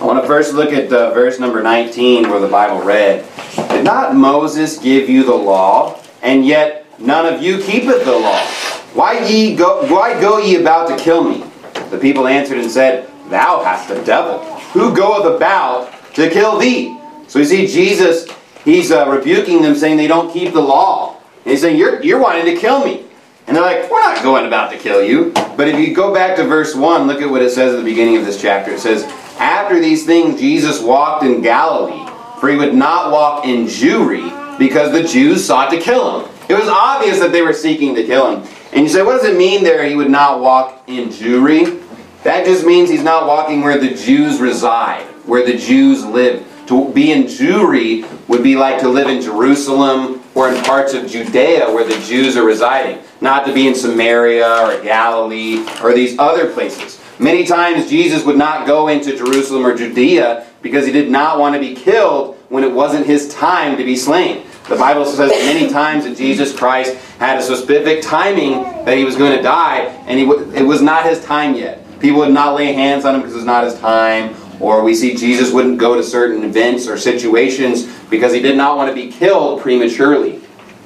I want to first look at verse number 19 where the Bible read, "Did not Moses give you the law, and yet none of you keepeth the law? Why go ye about to kill me?" The people answered and said, "Thou hast the devil. Who goeth about to kill thee?" So you see, Jesus, he's rebuking them, saying they don't keep the law. And he's saying, you're wanting to kill me. And they're like, "We're not going about to kill you." But if you go back to verse 1, look at what it says at the beginning of this chapter. It says, "After these things Jesus walked in Galilee, for he would not walk in Jewry, because the Jews sought to kill him." It was obvious that they were seeking to kill him. And you say, what does it mean there, he would not walk in Jewry? That just means he's not walking where the Jews reside, where the Jews live. To be in Jewry would be like to live in Jerusalem or in parts of Judea where the Jews are residing. Not to be in Samaria or Galilee or these other places. Many times Jesus would not go into Jerusalem or Judea because he did not want to be killed when it wasn't his time to be slain. The Bible says many times that Jesus Christ had a specific timing that he was going to die, and it was not his time yet. People would not lay hands on him because it's not his time. Or we see Jesus wouldn't go to certain events or situations because he did not want to be killed prematurely.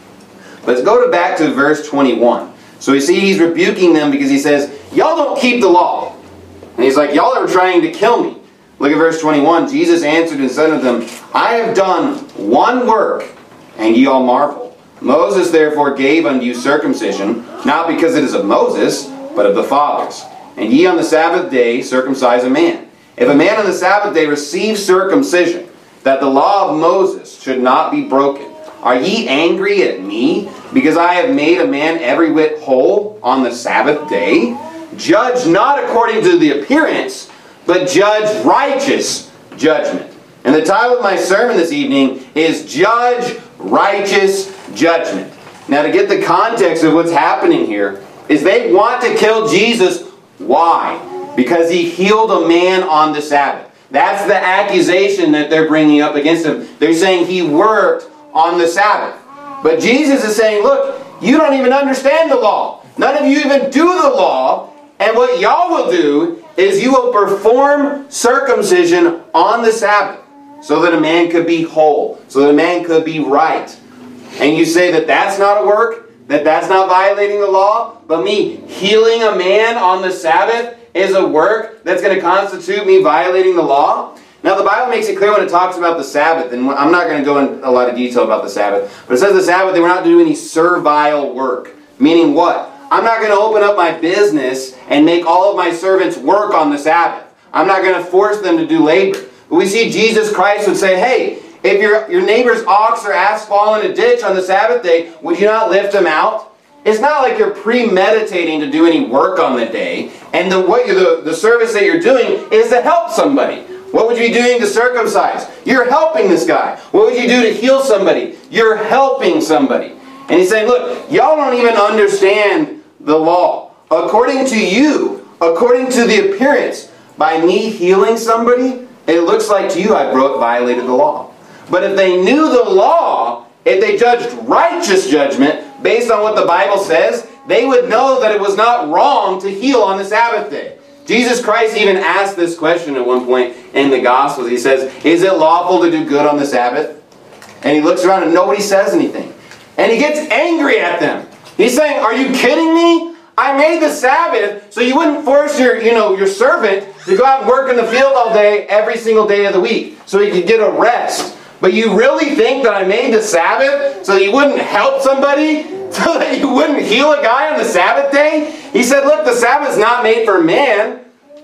Let's go back to verse 21. So we see he's rebuking them because he says, "Y'all don't keep the law." And he's like, "Y'all are trying to kill me." Look at verse 21. Jesus answered and said unto them, "I have done one work, and ye all marvel. Moses therefore gave unto you circumcision, not because it is of Moses, but of the fathers. And ye on the Sabbath day circumcise a man. If a man on the Sabbath day receive circumcision, that the law of Moses should not be broken, are ye angry at me, because I have made a man every whit whole on the Sabbath day? Judge not according to the appearance, but judge righteous judgment." And the title of my sermon this evening is Judge Righteous Judgment. Now, to get the context of what's happening here, is they want to kill Jesus. Why? Because he healed a man on the Sabbath. That's the accusation that they're bringing up against him. They're saying he worked on the Sabbath. But Jesus is saying, look, you don't even understand the law. None of you even do the law. And what y'all will do is you will perform circumcision on the Sabbath so that a man could be whole, so that a man could be right. And you say that that's not a work, that that's not violating the law, but me healing a man on the Sabbath is a work that's going to constitute me violating the law? Now the Bible makes it clear when it talks about the Sabbath, and I'm not going to go into a lot of detail about the Sabbath, but it says the Sabbath they were not to do any servile work. Meaning what? I'm not going to open up my business and make all of my servants work on the Sabbath. I'm not going to force them to do labor. But we see Jesus Christ would say, hey, if your neighbor's ox or ass fall in a ditch on the Sabbath day, would you not lift them out? It's not like you're premeditating to do any work on the day, and the service that you're doing is to help somebody. What would you be doing to circumcise? You're helping this guy. What would you do to heal somebody? You're helping somebody. And he's saying, look, y'all don't even understand the law. According to you, according to the appearance, by me healing somebody, it looks like to you I violated the law. But if they knew the law, if they judged righteous judgment based on what the Bible says, they would know that it was not wrong to heal on the Sabbath day. Jesus Christ even asked this question at one point in the Gospels. He says, is it lawful to do good on the Sabbath? And he looks around and nobody says anything. And he gets angry at them. He's saying, are you kidding me? I made the Sabbath so you wouldn't force your servant to go out and work in the field all day, every single day of the week, so he could get a rest. But you really think that I made the Sabbath so that you wouldn't help somebody? So that you wouldn't heal a guy on the Sabbath day? He said, look, the Sabbath's not made for man.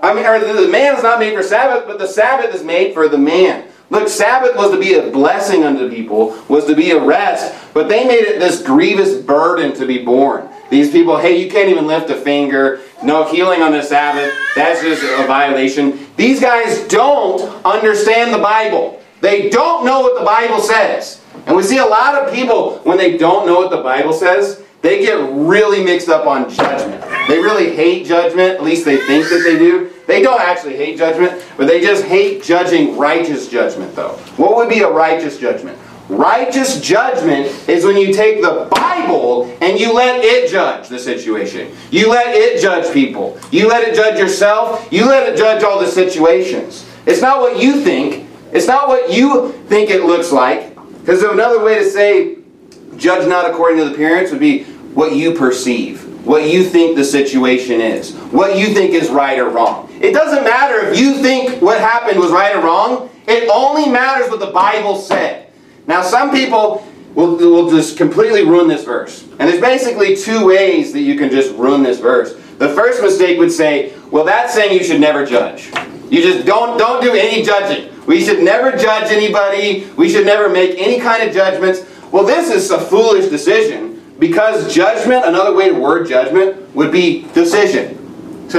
The man is not made for Sabbath, but the Sabbath is made for the man. Look, Sabbath was to be a blessing unto people, was to be a rest, but they made it this grievous burden to be borne. These people, hey, you can't even lift a finger. No healing on the Sabbath. That's just a violation. These guys don't understand the Bible. They don't know what the Bible says. And we see a lot of people, when they don't know what the Bible says, they get really mixed up on judgment. They really hate judgment, at least they think that they do. They don't actually hate judgment, but they just hate judging righteous judgment, though. What would be a righteous judgment? Righteous judgment is when you take the Bible and you let it judge the situation. You let it judge people. You let it judge yourself. You let it judge all the situations. It's not what you think. It's not what you think it looks like. Because another way to say judge not according to the appearance would be what you perceive, what you think the situation is, what you think is right or wrong. It doesn't matter if you think what happened was right or wrong. It only matters what the Bible said. Now, some people will just completely ruin this verse. And there's basically two ways that you can just ruin this verse. The first mistake would say, well, that's saying you should never judge. You just don't do any judging. We should never judge anybody. We should never make any kind of judgments. Well, this is a foolish decision, because judgment, another way to word judgment, would be decision. To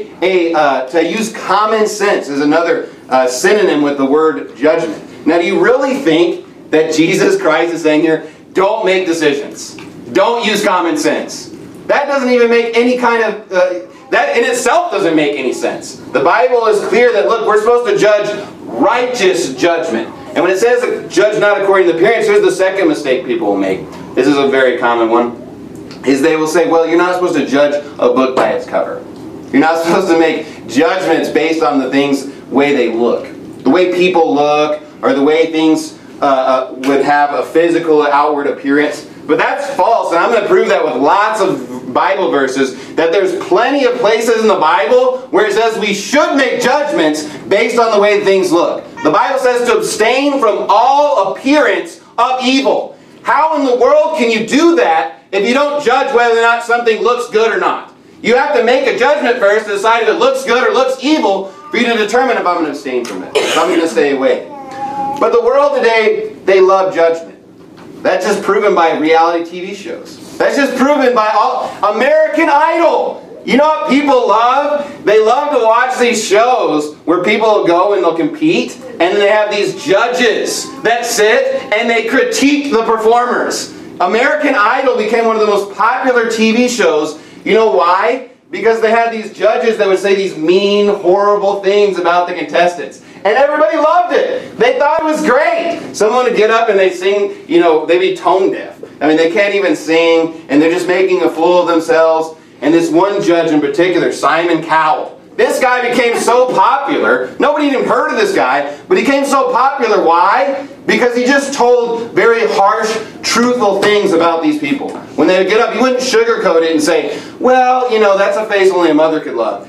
use common sense is another synonym with the word judgment. Now, do you really think that Jesus Christ is saying here, don't make decisions. Don't use common sense? That doesn't even make any kind of... that in itself doesn't make any sense. The Bible is clear that, look, we're supposed to judge righteous judgment. And when it says judge not according to appearance, here's the second mistake people will make. This is a very common one. Is they will say, well, you're not supposed to judge a book by its cover. You're not supposed to make judgments based on the things, way they look. The way people look, or the way things would have a physical outward appearance. But that's false, and I'm going to prove that with lots of Bible verses, that there's plenty of places in the Bible where it says we should make judgments based on the way things look. The Bible says to abstain from all appearance of evil. How in the world can you do that if you don't judge whether or not something looks good or not? You have to make a judgment first to decide if it looks good or looks evil for you to determine if I'm going to abstain from it, if I'm going to stay away. But the world today, they love judgment. That's just proven by reality TV shows. That's just proven by American Idol. You know what people love? They love to watch these shows where people go and they'll compete, and then they have these judges that sit and they critique the performers. American Idol became one of the most popular TV shows. You know why? Because they had these judges that would say these mean, horrible things about the contestants. And everybody loved it. They thought it was great. Someone would get up and they sing, they'd be tone deaf. I mean, they can't even sing, and they're just making a fool of themselves. And this one judge in particular, Simon Cowell, this guy became so popular. Nobody even heard of this guy, but he became so popular. Why? Because he just told very harsh, truthful things about these people. When they would get up, he wouldn't sugarcoat it and say, well, that's a face only a mother could love.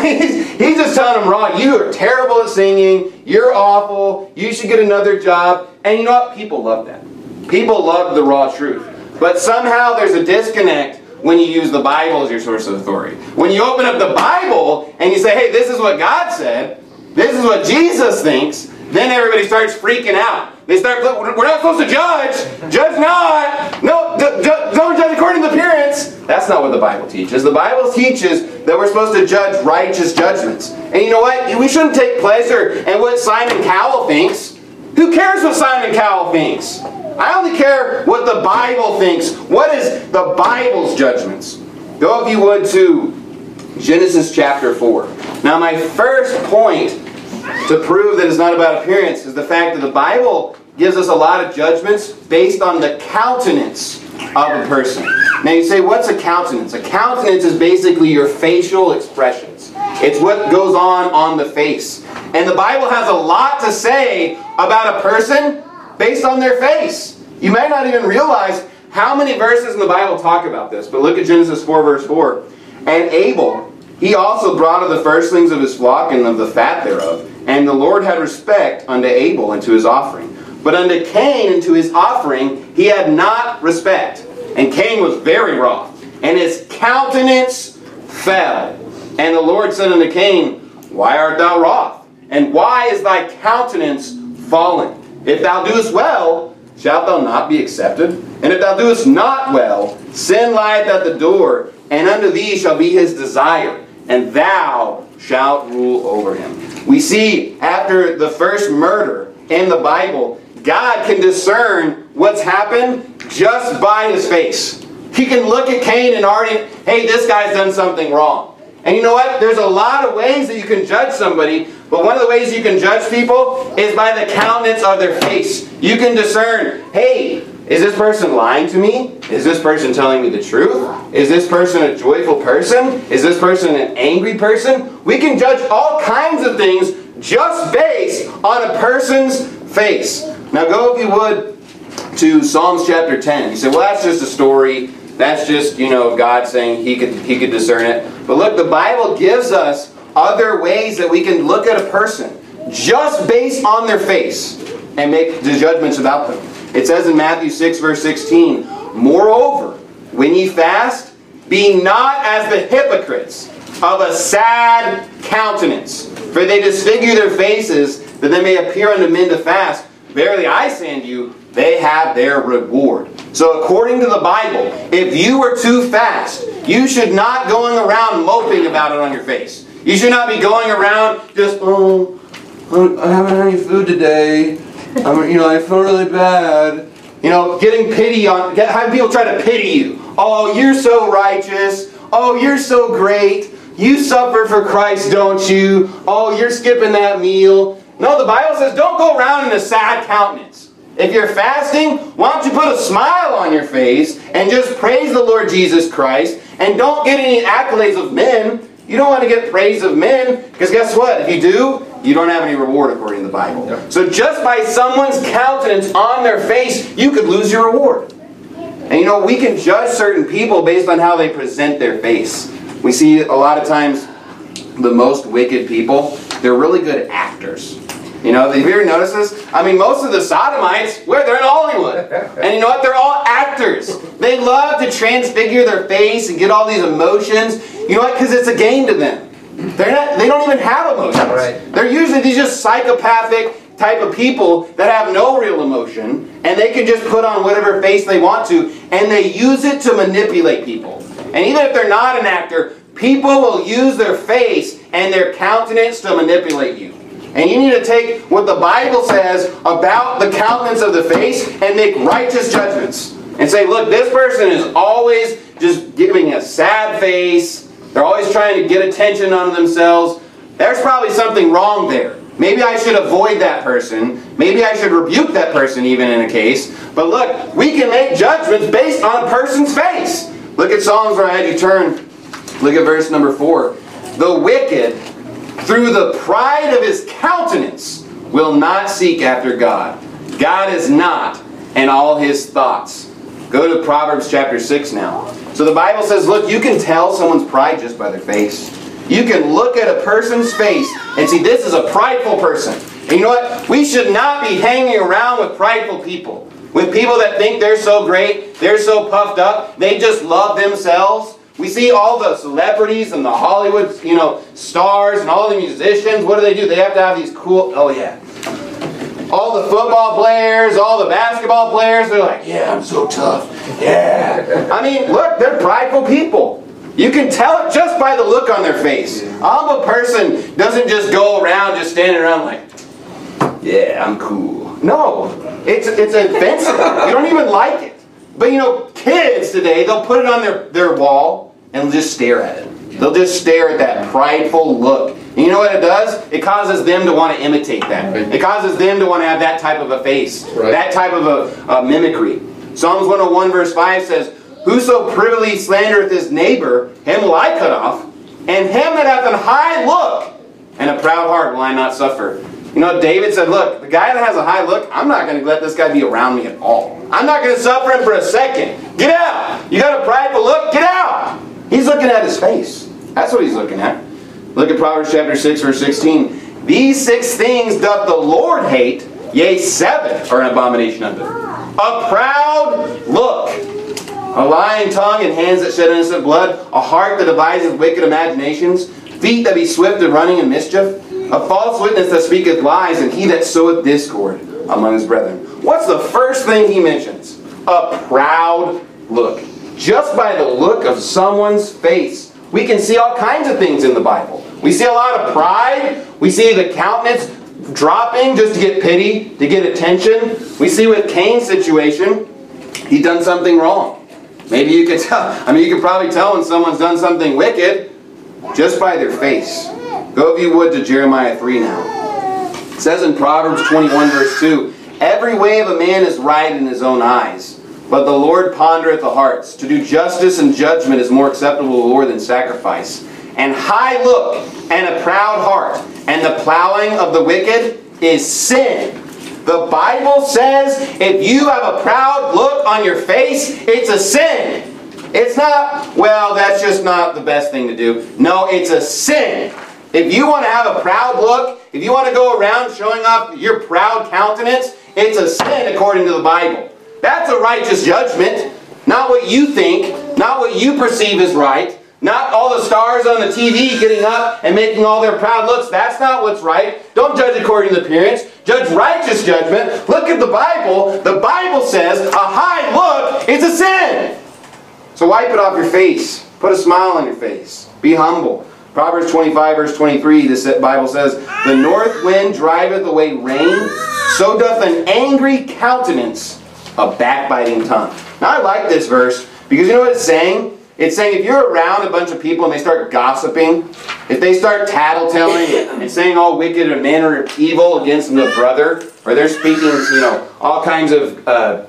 He's just telling them raw, you are terrible at singing, you're awful, you should get another job. And you know what? People love that. People love the raw truth. But somehow there's a disconnect when you use the Bible as your source of authority. When you open up the Bible and you say, hey, this is what God said, this is what Jesus thinks, then everybody starts freaking out. They start, we're not supposed to judge. Judge not. No, don't judge according to appearance. That's not what the Bible teaches. The Bible teaches that we're supposed to judge righteous judgments. And you know what? We shouldn't take pleasure in what Simon Cowell thinks. Who cares what Simon Cowell thinks? I only care what the Bible thinks. What is the Bible's judgments? Go, if you would, to Genesis chapter 4. Now, my first point to prove that it's not about appearance is the fact that the Bible gives us a lot of judgments based on the countenance of a person. Now you say, what's a countenance? A countenance is basically your facial expressions. It's what goes on the face. And the Bible has a lot to say about a person based on their face. You might not even realize how many verses in the Bible talk about this. But look at Genesis 4 verse 4. And Abel, he also brought of the firstlings of his flock and of the fat thereof. And the Lord had respect unto Abel and to his offering. But unto Cain and to his offering he had not respect. And Cain was very wroth, and his countenance fell. And the Lord said unto Cain, why art thou wroth? And why is thy countenance fallen? If thou doest well, shalt thou not be accepted? And if thou doest not well, sin lieth at the door, and unto thee shall be his desire, and thou shalt rule over him. We see after the first murder in the Bible, God can discern what's happened just by his face. He can look at Cain and already, hey, this guy's done something wrong. And you know what? There's a lot of ways that you can judge somebody, but one of the ways you can judge people is by the countenance of their face. You can discern, hey, is this person lying to me? Is this person telling me the truth? Is this person a joyful person? Is this person an angry person? We can judge all kinds of things just based on a person's face. Now go, if you would, to Psalms chapter 10. You say, well, that's just a story. That's just, God saying he could discern it. But look, the Bible gives us other ways that we can look at a person just based on their face and make the judgments about them. It says in Matthew 6, verse 16, moreover, when ye fast, be not as the hypocrites of a sad countenance, for they disfigure their faces, that they may appear unto men to fast. Verily I say unto you, they have their reward. So according to the Bible, if you were to fast, you should not going around moping about it on your face. You should not be going around just, I haven't had any food today. I feel really bad. Getting pity having people try to pity you. Oh, you're so righteous. Oh, you're so great. You suffer for Christ, don't you? Oh, you're skipping that meal. No, the Bible says don't go around in a sad countenance. If you're fasting, why don't you put a smile on your face and just praise the Lord Jesus Christ, and don't get any accolades of men. You don't want to get praise of men, because guess what? If you do, you don't have any reward according to the Bible. Yep. So just by someone's countenance on their face, you could lose your reward. And we can judge certain people based on how they present their face. We see a lot of times the most wicked people, they're really good actors. Have you ever noticed this? Most of the sodomites, they're in Hollywood. And you know what? They're all actors. They love to transfigure their face and get all these emotions. You know what? Because it's a game to them. They don't even have emotions. Right. They're usually these just psychopathic type of people that have no real emotion, and they can just put on whatever face they want to, and they use it to manipulate people. And even if they're not an actor, people will use their face and their countenance to manipulate you. And you need to take what the Bible says about the countenance of the face and make righteous judgments. And say, look, this person is always just giving a sad face. They're always trying to get attention on themselves. There's probably something wrong there. Maybe I should avoid that person. Maybe I should rebuke that person even in a case. But look, we can make judgments based on a person's face. Look at Psalms where I had you turn. Look at verse number 4. The wicked, through the pride of his countenance, will not seek after God. God is not in all his thoughts. Go to Proverbs chapter 6 now. So the Bible says, look, you can tell someone's pride just by their face. You can look at a person's face and see this is a prideful person. And you know what? We should not be hanging around with prideful people. With people that think they're so great, they're so puffed up, they just love themselves. We see all the celebrities and the Hollywood, stars and all the musicians. What do? They have to have these cool, all the football players, all the basketball players, they're like, yeah, I'm so tough. Yeah. Look, they're prideful people. You can tell it just by the look on their face. A humble person doesn't just go around just standing around like, yeah, I'm cool. No, it's offensive. You don't even like it. But kids today, they'll put it on their wall and just stare at it. They'll just stare at that prideful look. And you know what it does? It causes them to want to imitate that. It causes them to want to have that type of a face. Right. That type of a mimicry. Psalms 101 verse 5 says, whoso privily slandereth his neighbor, him will I cut off. And him that hath an high look and a proud heart will I not suffer. David said, look, the guy that has a high look, I'm not going to let this guy be around me at all. I'm not going to suffer him for a second. Get out. You got a prideful look? Get out. He's looking at his face. That's what he's looking at. Look at Proverbs chapter 6, verse 16. These 6 things doth the Lord hate, yea, 7 are an abomination unto him. A proud look, a lying tongue and hands that shed innocent blood, a heart that deviseth wicked imaginations, feet that be swift in running and mischief, a false witness that speaketh lies, and he that soweth discord among his brethren. What's the first thing he mentions? A proud look. Just by the look of someone's face, we can see all kinds of things in the Bible. We see a lot of pride. We see the countenance dropping just to get pity, to get attention. We see with Cain's situation, he done something wrong. Maybe you could tell. You could probably tell when someone's done something wicked just by their face. Go if you would to Jeremiah 3 now. It says in Proverbs 21 verse 2, every way of a man is right in his own eyes, but the Lord pondereth the hearts. To do justice and judgment is more acceptable to the Lord than sacrifice. And high look and a proud heart And the plowing of the wicked is sin. The Bible says if you have a proud look on your face, it's a sin. It's not, well, that's just not the best thing to do. No, it's a sin. If you want to have a proud look, if you want to go around showing off your proud countenance, it's a sin according to the Bible. That's a righteous judgment. Not what you think, not what you perceive as right, not all the stars on the TV getting up and making all their proud looks. That's not what's right. Don't judge according to appearance. Judge righteous judgment. Look at the Bible. The Bible says a high look is a sin. So wipe it off your face. Put a smile on your face. Be humble. Proverbs 25 verse 23, the Bible says, the north wind driveth away rain, so doth an angry countenance a backbiting tongue. Now I like this verse because you know what it's saying? It's saying if you're around a bunch of people and they start gossiping, if they start tattletelling and saying all wicked and manner of evil against the brother, or they're speaking, all kinds of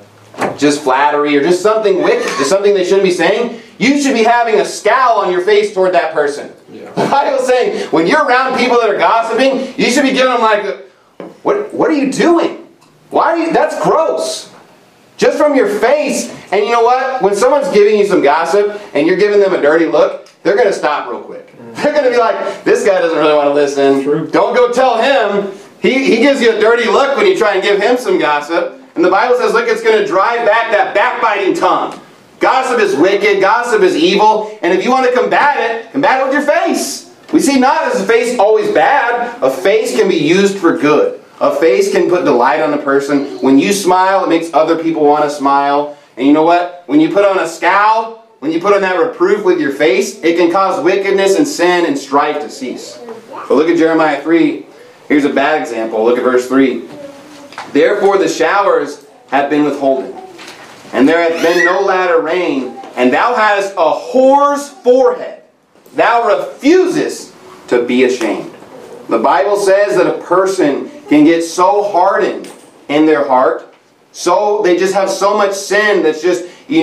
just flattery or just something wicked, just something they shouldn't be saying, you should be having a scowl on your face toward that person. Yeah. The Bible's saying when you're around people that are gossiping, you should be giving them like, what are you doing? Why are you? That's gross. Just from your face. And you know what? When someone's giving you some gossip and you're giving them a dirty look, they're going to stop real quick. They're going to be like, this guy doesn't really want to listen. True. Don't go tell him. He gives you a dirty look when you try and give him some gossip. And the Bible says, look, it's going to drive back that backbiting tongue. Gossip is wicked. Gossip is evil. And if you want to combat it with your face. We see not as a face always bad. A face can be used for good. A face can put delight on a person. When you smile, it makes other people want to smile. And you know what? When you put on a scowl, when you put on that reproof with your face, it can cause wickedness and sin and strife to cease. But look at Jeremiah 3. Here's a bad example. Look at verse 3. Therefore the showers have been withholden, and there hath been no latter rain, and thou hast a whore's forehead. Thou refusest to be ashamed. The Bible says that a person can get so hardened in their heart, so they just have so much sin that's just,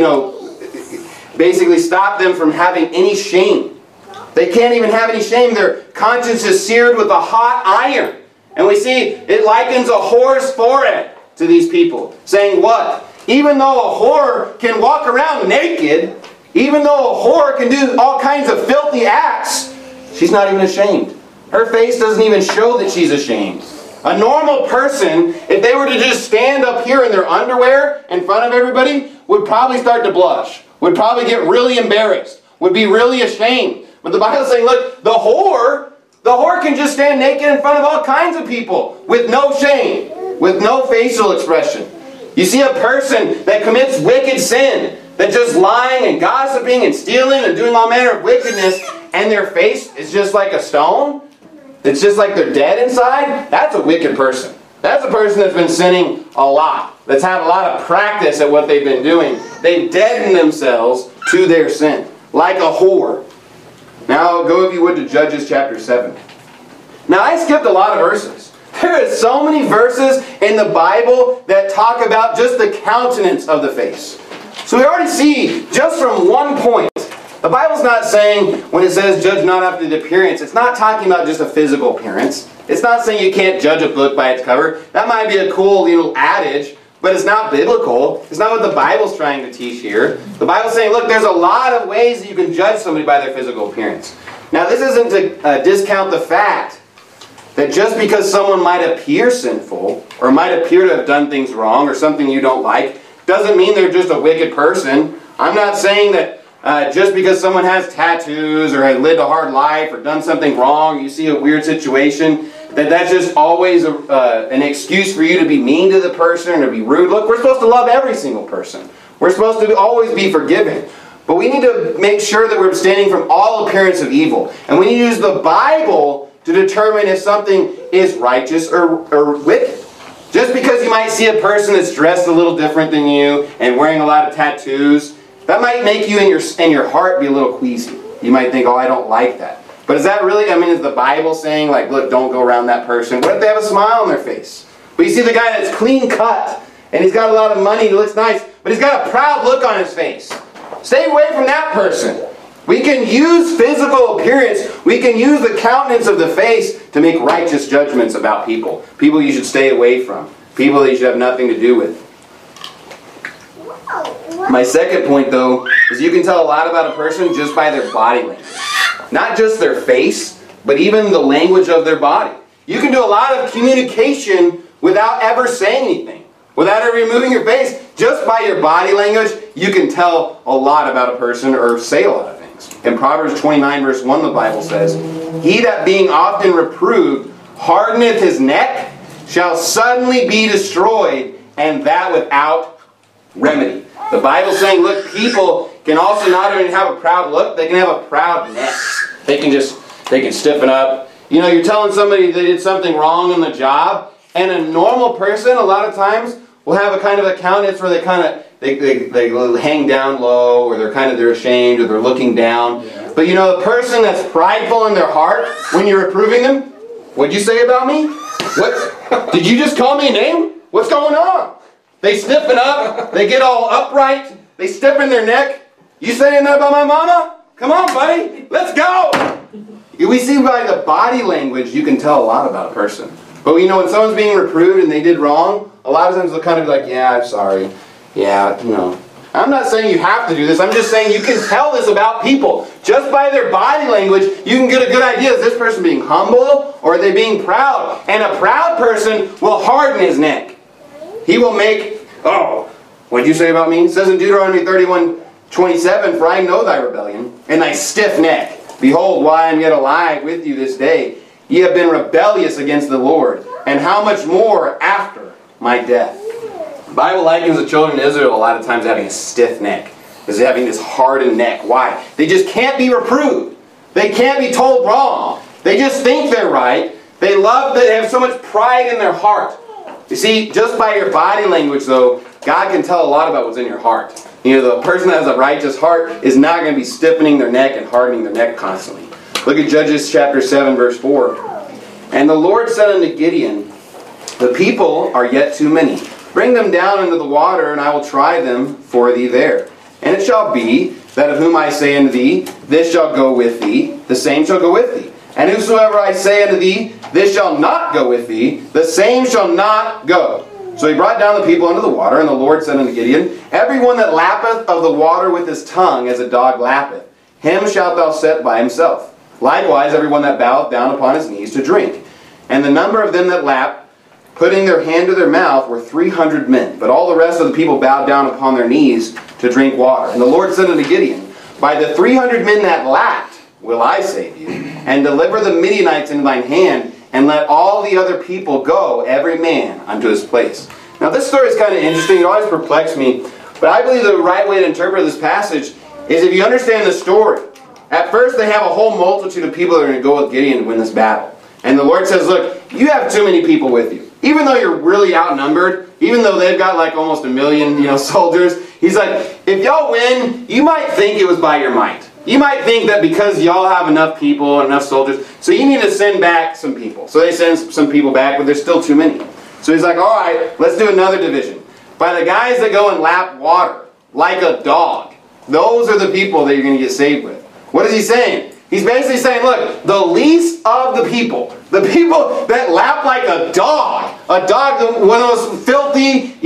basically stop them from having any shame. They can't even have any shame. Their conscience is seared with a hot iron. And we see it likens a whore's forehead to these people. Saying what? Even though a whore can walk around naked, even though a whore can do all kinds of filthy acts, she's not even ashamed. Her face doesn't even show that she's ashamed. A normal person, if they were to just stand up here in their underwear in front of everybody, would probably start to blush. Would probably get really embarrassed. Would be really ashamed. But the Bible's saying, look, the whore can just stand naked in front of all kinds of people with no shame, with no facial expression. You see a person that commits wicked sin, that just lying and gossiping and stealing and doing all manner of wickedness, and their face is just like a stone. It's just like they're dead inside. That's a wicked person. That's a person that's been sinning a lot. That's had a lot of practice at what they've been doing. They've deadened themselves to their sin. Like a whore. Now go if you would to Judges chapter 7. Now I skipped a lot of verses. There are so many verses in the Bible that talk about just the countenance of the face. So we already see just from one point. The Bible's not saying, when it says judge not after the appearance, it's not talking about just a physical appearance. It's not saying you can't judge a book by its cover. That might be a cool little adage, but it's not biblical. It's not what the Bible's trying to teach here. The Bible's saying, look, there's a lot of ways that you can judge somebody by their physical appearance. Now, this isn't to discount the fact that just because someone might appear sinful, or might appear to have done things wrong, or something you don't like, doesn't mean they're just a wicked person. I'm not saying that just because someone has tattoos or has lived a hard life or done something wrong, you see a weird situation, that's just always an excuse for you to be mean to the person or to be rude. Look, we're supposed to love every single person. We're supposed to always be forgiving. But we need to make sure that we're abstaining from all appearance of evil. And we need to use the Bible to determine if something is righteous or wicked. Just because you might see a person that's dressed a little different than you and wearing a lot of tattoos, that might make you in your heart be a little queasy. You might think, oh, I don't like that. But is that really, is the Bible saying, like, look, don't go around that person? What if they have a smile on their face? But you see the guy that's clean cut, and he's got a lot of money, he looks nice, but he's got a proud look on his face. Stay away from that person. We can use physical appearance. We can use the countenance of the face to make righteous judgments about people. People you should stay away from. People that you should have nothing to do with. My second point, though, is you can tell a lot about a person just by their body language. Not just their face, but even the language of their body. You can do a lot of communication without ever saying anything. Without ever moving your face. Just by your body language, you can tell a lot about a person or say a lot of things. In Proverbs 29 verse 1, the Bible says, "He that being often reproved hardeneth his neck shall suddenly be destroyed, and that without remedy." The Bible's saying, look, people can also not only have a proud look, they can have a proud neck. They can stiffen up. You know, you're telling somebody they did something wrong on the job, and a normal person, a lot of times, will have a kind of a countenance where they hang down low, or they're ashamed, or they're looking down. Yeah. But you know, the person that's prideful in their heart, when you're reproving them, what'd you say about me? What? Did you just call me a name? What's going on? They stiffen up, they get all upright, they stiffen their neck. You saying that about my mama? Come on, buddy, let's go! We see by the body language, you can tell a lot about a person. But you know, when someone's being reproved and they did wrong, a lot of times they'll kind of be like, yeah, I'm sorry. Yeah, no. I'm not saying you have to do this. I'm just saying you can tell this about people. Just by their body language, you can get a good idea. Is this person being humble or are they being proud? And a proud person will harden his neck. He will make, oh, what'd you say about me? It says in Deuteronomy 31:27, "For I know thy rebellion and thy stiff neck. Behold, while I am yet alive with you this day, ye have been rebellious against the Lord, and how much more after my death." The Bible likens the children of Israel a lot of times having a stiff neck. Is having this hardened neck. Why? They just can't be reproved. They can't be told wrong. They just think they're right. They have so much pride in their heart. You see, just by your body language, though, God can tell a lot about what's in your heart. You know, the person that has a righteous heart is not going to be stiffening their neck and hardening their neck constantly. Look at Judges chapter 7, verse 4. "And the Lord said unto Gideon, The people are yet too many. Bring them down into the water, and I will try them for thee there. And it shall be, that of whom I say unto thee, This shall go with thee, the same shall go with thee. And whosoever I say unto thee, This shall not go with thee, the same shall not go. So he brought down the people into the water, and the Lord said unto Gideon, Every one that lappeth of the water with his tongue, as a dog lappeth, him shalt thou set by himself. Likewise, every one that boweth down upon his knees to drink. And the number of them that lapped, putting their hand to their mouth, were 300 men. But all the rest of the people bowed down upon their knees to drink water. And the Lord said unto Gideon, By the 300 men that lapped will I save you, and deliver the Midianites into thine hand, and let all the other people go, every man unto his place. Now this story is kind of interesting. It always perplexed me. But I believe the right way to interpret this passage is if you understand the story. At first they have a whole multitude of people that are going to go with Gideon to win this battle. And the Lord says, look, you have too many people with you. Even though you're really outnumbered, even though they've got like almost 1 million, soldiers, he's like, if y'all win, you might think it was by your might. You might think that because y'all have enough people and enough soldiers, so you need to send back some people. So they send some people back, but there's still too many. So he's like, all right, let's do another division. By the guys that go and lap water, like a dog, those are the people that you're going to get saved with. What is he saying? He's basically saying, look, the least of the people that lap like a dog, one of those filthy,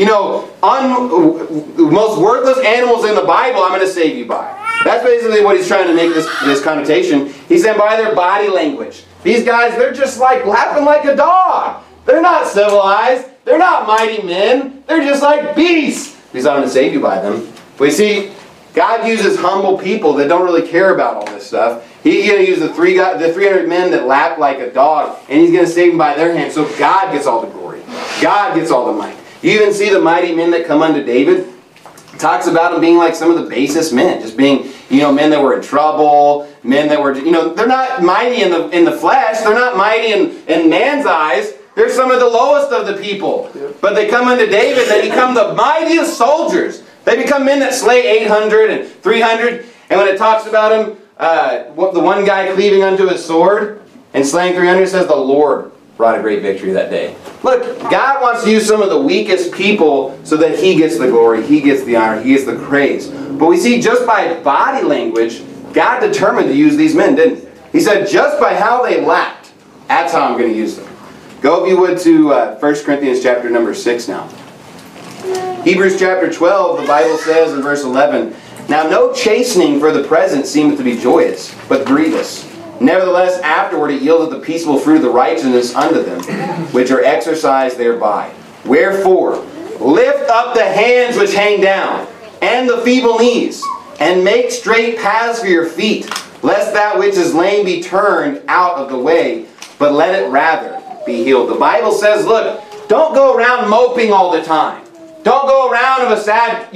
most worthless animals in the Bible, I'm going to save you by. That's basically what he's trying to make this connotation. He's saying by their body language. These guys, they're just like lapping like a dog. They're not civilized. They're not mighty men. They're just like beasts. He's not going to save you by them. But you see, God uses humble people that don't really care about all this stuff. He's going to use the 300 men that lap like a dog, and he's going to save them by their hand. So God gets all the glory. God gets all the might. You even see the mighty men that come unto David. It talks about them being like some of the basest men. Just being, men that were in trouble, men that were, they're not mighty in the flesh. They're not mighty in man's eyes. They're some of the lowest of the people. But they come unto David, they become the mightiest soldiers. They become men that slay 800 and 300. And when it talks about him, the one guy cleaving unto his sword and slaying 300, says the Lord brought a great victory that day. Look, God wants to use some of the weakest people so that He gets the glory, He gets the honor, He gets the praise. But we see just by body language, God God determined to use these men, didn't he? He said, just by how they lacked, that's how I'm going to use them. Go, if you would, to 1 Corinthians chapter number 6 now. Hebrews chapter 12, the Bible says in verse 11, now no chastening for the present seemeth to be joyous, but grievous. Nevertheless, afterward it yieldeth the peaceable fruit of the righteousness unto them, which are exercised thereby. Wherefore, lift up the hands which hang down, and the feeble knees, and make straight paths for your feet, lest that which is lame be turned out of the way, but let it rather be healed. The Bible says, look, don't go around moping all the time. Don't go around with a sad,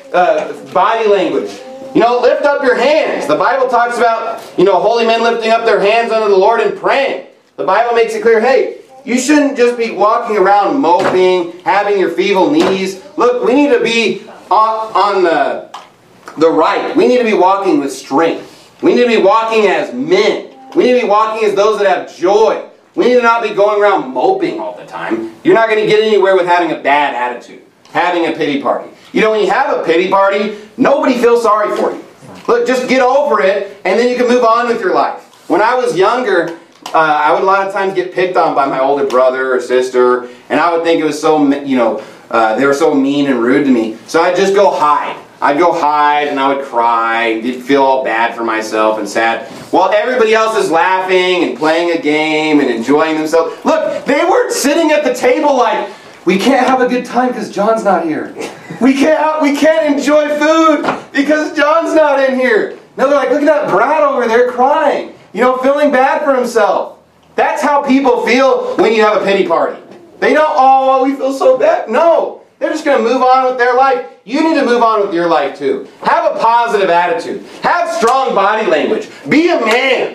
body language. Lift up your hands. The Bible talks about, holy men lifting up their hands unto the Lord and praying. The Bible makes it clear, hey, you shouldn't just be walking around moping, having your feeble knees. Look, we need to be on the right. We need to be walking with strength. We need to be walking as men. We need to be walking as those that have joy. We need to not be going around moping all the time. You're not going to get anywhere with having a bad attitude, having a pity party. When you have a pity party, nobody feels sorry for you. Look, just get over it, and then you can move on with your life. When I was younger, I would a lot of times get picked on by my older brother or sister, and I would think it was so, they were so mean and rude to me. So I'd just go hide. I'd go hide, and I would cry, feel all bad for myself and sad, while everybody else is laughing and playing a game and enjoying themselves. Look, they weren't sitting at the table like, we can't have a good time because John's not here. We can't enjoy food because John's not in here. No, they're like, look at that brat over there crying. Feeling bad for himself. That's how people feel when you have a pity party. They don't, oh, we feel so bad. No, they're just going to move on with their life. You need to move on with your life too. Have a positive attitude. Have strong body language. Be a man.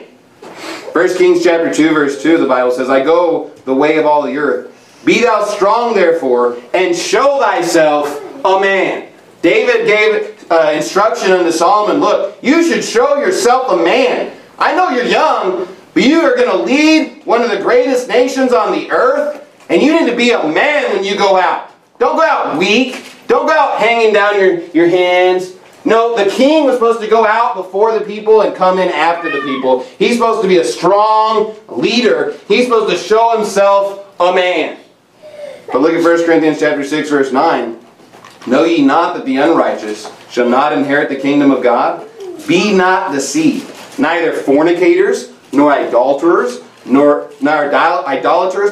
1 Kings chapter 2 verse 2, the Bible says, I go the way of all the earth. Be thou strong, therefore, and show thyself a man. David gave instruction unto Solomon, look, you should show yourself a man. I know you're young, but you are going to lead one of the greatest nations on the earth, and you need to be a man when you go out. Don't go out weak. Don't go out hanging down your hands. No, the king was supposed to go out before the people and come in after the people. He's supposed to be a strong leader. He's supposed to show himself a man. But look at 1 Corinthians chapter 6, verse 9. Know ye not that the unrighteous shall not inherit the kingdom of God? Be not deceived. Neither fornicators, nor idolaters, nor adulterers,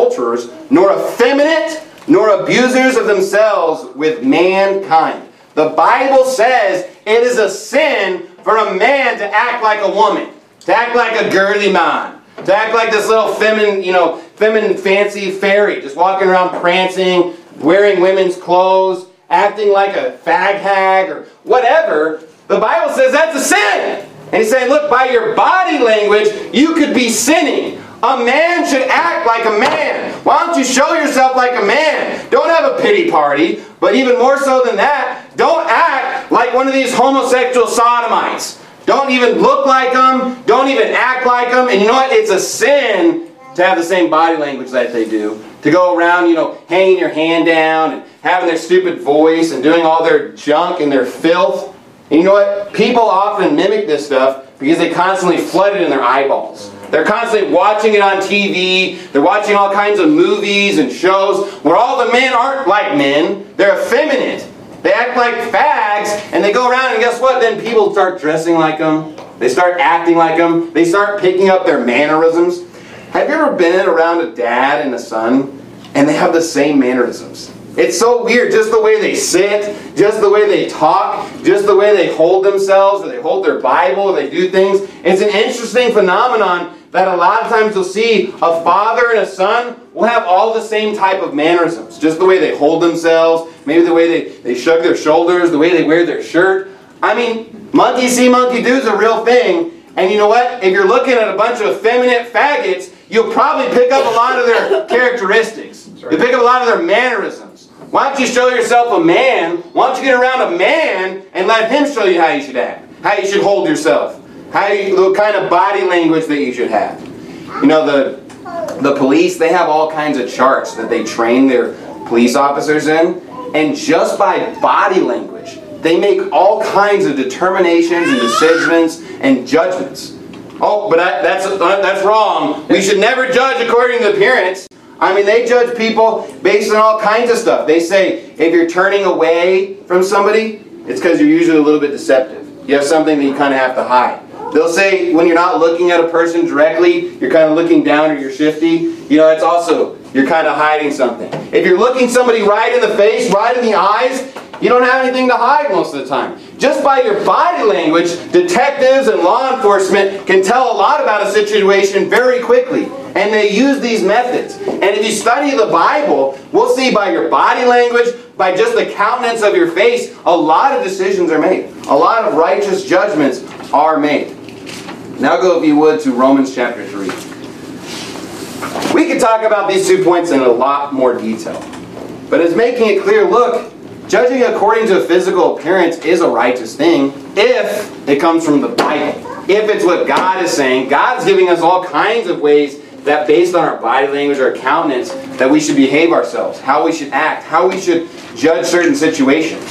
nor effeminate, nor abusers of themselves with mankind. The Bible says it is a sin for a man to act like a woman, to act like a girly man, to act like this little feminine fancy fairy, just walking around prancing, wearing women's clothes, acting like a fag hag or whatever. The Bible says that's a sin. And he's saying, look, by your body language, you could be sinning. A man should act like a man. Why don't you show yourself like a man? Don't have a pity party. But even more so than that, don't act like one of these homosexual sodomites. Don't even look like them. Don't even act like them. And you know what? It's a sin to have the same body language that they do. To go around, hanging your hand down and having their stupid voice and doing all their junk and their filth. And you know what? People often mimic this stuff because they constantly flood it in their eyeballs. They're constantly watching it on TV. They're watching all kinds of movies and shows where all the men aren't like men. They're effeminate. They act like fags, and they go around, and guess what? Then people start dressing like them. They start acting like them. They start picking up their mannerisms. Have you ever been around a dad and a son, and they have the same mannerisms? It's so weird, just the way they sit, just the way they talk, just the way they hold themselves, or they hold their Bible, or they do things. It's an interesting phenomenon that a lot of times you'll see a father and a son will have all the same type of mannerisms. Just the way they hold themselves, maybe the way they shrug their shoulders, the way they wear their shirt. I mean, monkey see, monkey do is a real thing. And you know what? If you're looking at a bunch of effeminate faggots, you'll probably pick up a lot of their characteristics. You'll pick up a lot of their mannerisms. Why don't you show yourself a man? Why don't you get around a man and let him show you how you should act, how you should hold yourself, the kind of body language that you should have. The police, they have all kinds of charts that they train their police officers in, and just by body language, they make all kinds of determinations and decisions and judgments. Oh, but that's wrong. We should never judge according to appearance. I mean, they judge people based on all kinds of stuff. They say, if you're turning away from somebody, it's because you're usually a little bit deceptive. You have something that you kind of have to hide. They'll say, when you're not looking at a person directly, you're kind of looking down or you're shifty. It's also, you're kind of hiding something. If you're looking somebody right in the face, right in the eyes, you don't have anything to hide most of the time. Just by your body language, detectives and law enforcement can tell a lot about a situation very quickly. And they use these methods. And if you study the Bible, we'll see by your body language, by just the countenance of your face, a lot of decisions are made. A lot of righteous judgments are made. Now go, if you would, to Romans chapter 3. We could talk about these 2 points in a lot more detail. But it's making it clear, look, judging according to a physical appearance is a righteous thing if it comes from the Bible. If it's what God is saying. God's giving us all kinds of ways that based on our body language, our countenance, that we should behave ourselves, how we should act, how we should judge certain situations.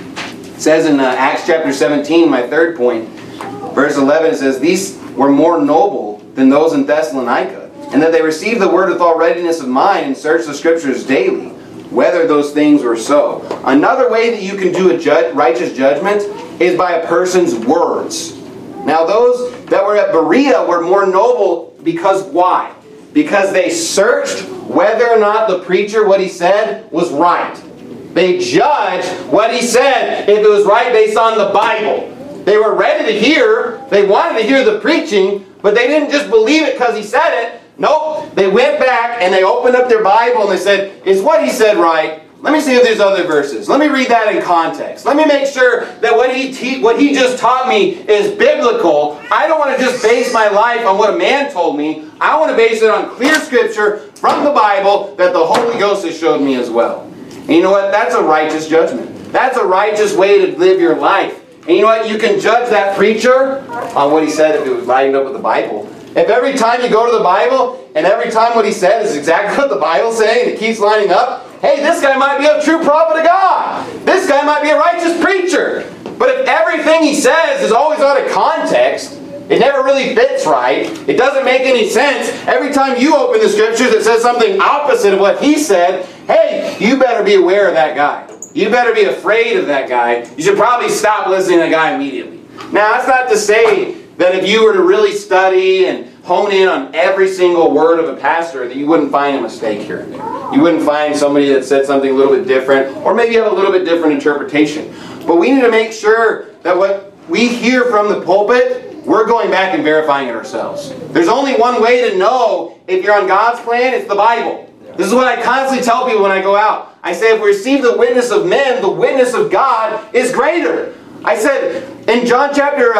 It says in Acts chapter 17, my third point, verse 11, it says, "These were more noble than those in Thessalonica, and that they received the word with all readiness of mind and searched the scriptures daily, whether those things were so." Another way that you can do a righteous judgment is by a person's words. Now those that were at Berea were more noble because why? Because they searched whether or not the preacher, what he said, was right. They judged what he said if it was right based on the Bible. They were ready to hear, they wanted to hear the preaching, but they didn't just believe it because he said it. Nope, they went back and they opened up their Bible and they said, is what he said right? Let me see if there's other verses. Let me read that in context. Let me make sure that what he just taught me is biblical. I don't want to just base my life on what a man told me. I want to base it on clear scripture from the Bible that the Holy Ghost has showed me as well. And you know what? That's a righteous judgment. That's a righteous way to live your life. And you know what? You can judge that preacher on what he said if it was lining up with the Bible. If every time you go to the Bible and every time what he said is exactly what the Bible's saying and it keeps lining up, hey, this guy might be a true prophet of God. This guy might be a righteous preacher. But if everything he says is always out of context, it never really fits right, it doesn't make any sense, every time you open the scriptures it says something opposite of what he said, hey, you better be aware of that guy. You better be afraid of that guy. You should probably stop listening to that guy immediately. Now, that's not to say that if you were to really study and hone in on every single word of a pastor, that you wouldn't find a mistake here and there. You wouldn't find somebody that said something a little bit different, or maybe you have a little bit different interpretation. But we need to make sure that what we hear from the pulpit, we're going back and verifying it ourselves. There's only one way to know if you're on God's plan, it's the Bible. This is what I constantly tell people when I go out. I say, if we receive the witness of men, the witness of God is greater. I said, in 1 John chapter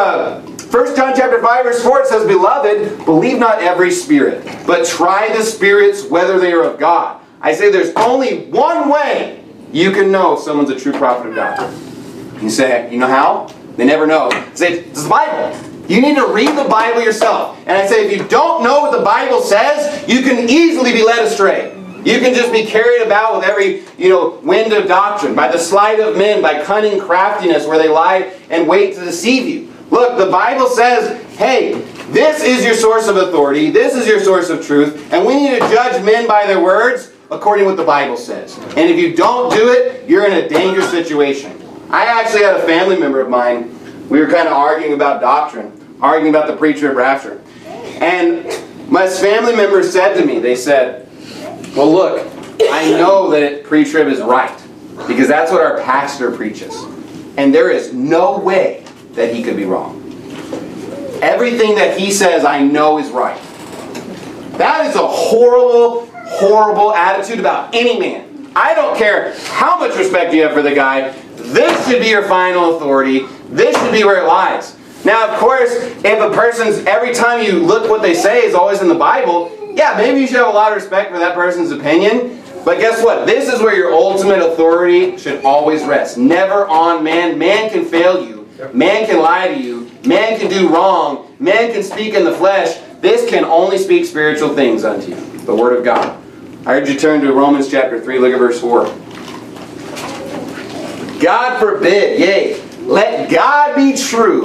5, verse 4, it says, "Beloved, believe not every spirit, but try the spirits whether they are of God." I say there's only one way you can know if someone's a true prophet of God. You say, you know how? They never know. I say, it's the Bible. You need to read the Bible yourself. And I say, if you don't know what the Bible says, you can easily be led astray. You can just be carried about with every, wind of doctrine, by the sleight of men, by cunning craftiness, where they lie and wait to deceive you. Look, the Bible says, hey, this is your source of authority, this is your source of truth, and we need to judge men by their words according to what the Bible says. And if you don't do it, you're in a dangerous situation. I actually had a family member of mine, we were kind of arguing about doctrine, arguing about the pre-trib rapture. And my family members said to me, they said, well, look, I know that pre-trib is right, because that's what our pastor preaches. And there is no way that he could be wrong. Everything that he says, I know is right. That is a horrible, horrible attitude about any man. I don't care how much respect you have for the guy. This should be your final authority. This should be where it lies. Now, of course, if a person's, every time you look what they say is always in the Bible, yeah, maybe you should have a lot of respect for that person's opinion. But guess what? This is where your ultimate authority should always rest. Never on man. Man can fail you. Man can lie to you. Man can do wrong. Man can speak in the flesh. This can only speak spiritual things unto you. The Word of God. I heard you turn to Romans chapter 3. Look at verse 4. God forbid, yea, let God be true,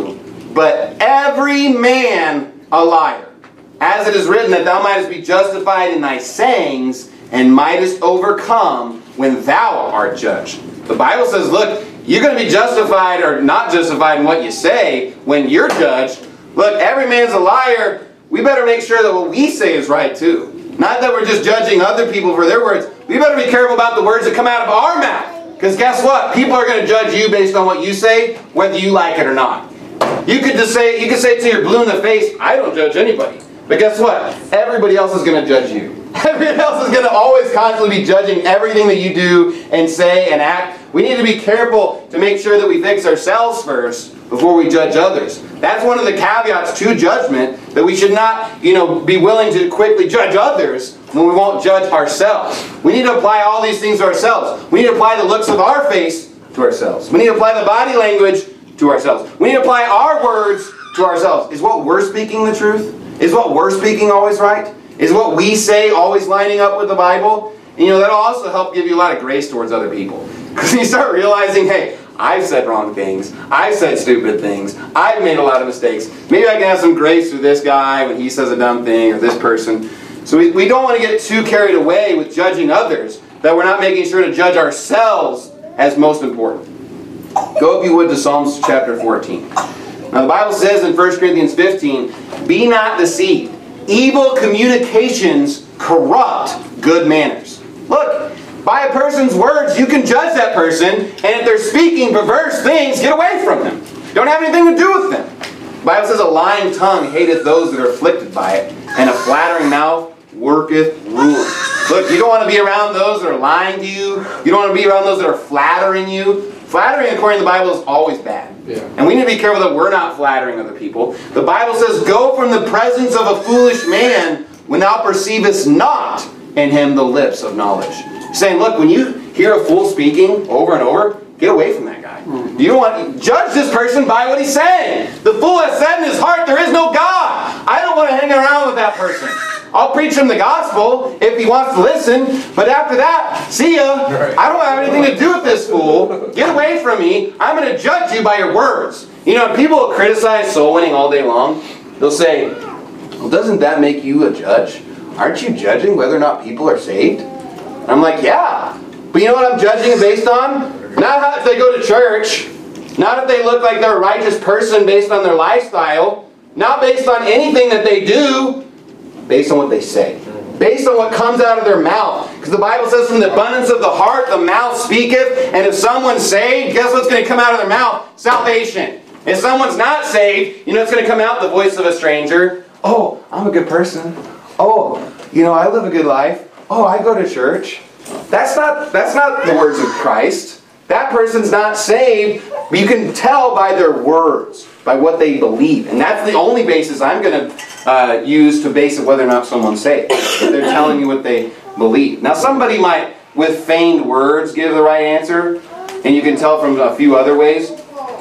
but every man a liar. As it is written, that thou mightest be justified in thy sayings, and mightest overcome when thou art judged. The Bible says, look, you're going to be justified or not justified in what you say when you're judged. Look, every man's a liar. We better make sure that what we say is right too. Not that we're just judging other people for their words. We better be careful about the words that come out of our mouth. Because guess what? People are going to judge you based on what you say, whether you like it or not. You could say to your blue in the face, I don't judge anybody. But guess what? Everybody else is going to judge you. Everybody else is going to always constantly be judging everything that you do and say and act. We need to be careful to make sure that we fix ourselves first before we judge others. That's one of the caveats to judgment, that we should not, be willing to quickly judge others when we won't judge ourselves. We need to apply all these things to ourselves. We need to apply the looks of our face to ourselves. We need to apply the body language to ourselves. We need to apply our words to ourselves. Is what we're speaking the truth? Is what we're speaking always right? Is what we say always lining up with the Bible? And that'll also help give you a lot of grace towards other people. Because you start realizing, hey, I've said wrong things. I've said stupid things. I've made a lot of mistakes. Maybe I can have some grace through this guy when he says a dumb thing, or this person. So we don't want to get too carried away with judging others, that we're not making sure to judge ourselves as most important. Go, if you would, to Psalms chapter 14. Now the Bible says in 1 Corinthians 15, be not deceived. Evil communications corrupt good manners. Look, by a person's words, you can judge that person, and if they're speaking perverse things, get away from them. Don't have anything to do with them. The Bible says a lying tongue hateth those that are afflicted by it, and a flattering mouth worketh ruin. Look, you don't want to be around those that are lying to you. You don't want to be around those that are flattering you. Flattering, according to the Bible, is always bad. Yeah. And we need to be careful that we're not flattering other people. The Bible says, go from the presence of a foolish man when thou perceivest not in him the lips of knowledge. Saying, look, when you hear a fool speaking over and over, get away from that guy. You don't want to judge this person by what he's saying. The fool has said in his heart, there is no God. I don't want to hang around with that person. I'll preach him the gospel if he wants to listen, but after that, see ya. I don't have anything to do with this fool. Get away from me. I'm going to judge you by your words. People criticize soul winning all day long. They'll say, well, doesn't that make you a judge? Aren't you judging whether or not people are saved? And I'm like, yeah. But you know what I'm judging it based on? Not how if they go to church. Not if they look like they're a righteous person based on their lifestyle. Not based on anything that they do. Based on what they say. Based on what comes out of their mouth. Because the Bible says, from the abundance of the heart, the mouth speaketh. And if someone's saved, guess what's going to come out of their mouth? Salvation. If someone's not saved, it's going to come out the voice of a stranger. Oh, I'm a good person. Oh, I live a good life. Oh, I go to church. That's not the words of Christ. That person's not saved. But you can tell by their words, by what they believe. And that's the only basis I'm going to use to base it whether or not someone's saved. If they're telling you what they believe. Now somebody might, with feigned words, give the right answer. And you can tell from a few other ways.